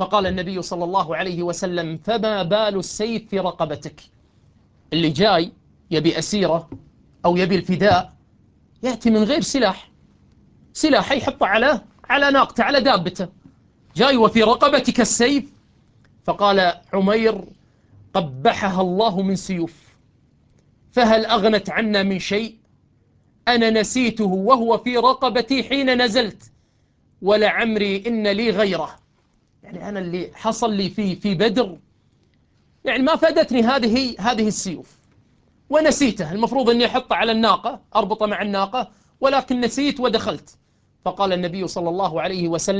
فقال النبي صلى الله عليه وسلم: فما بال السيف في رقبتك؟ اللي جاي يبي أسيرة أو يبي الفداء يأتي من غير سلاح، سلاح يحطه على ناقته، على دابته، جاي وفي رقبتك السيف. فقال عمير: قبحها الله من سيوف، فهل أغنت عنا من شيء؟ أنا نسيته وهو في رقبتي حين نزلت، ولعمري إن لي غيره. يعني أنا اللي حصل لي في بدر يعني ما فادتني هذه السيوف، ونسيته، المفروض أني أحطه على الناقة، أربطه مع الناقة، ولكن نسيت ودخلت. فقال النبي صلى الله عليه وسلم: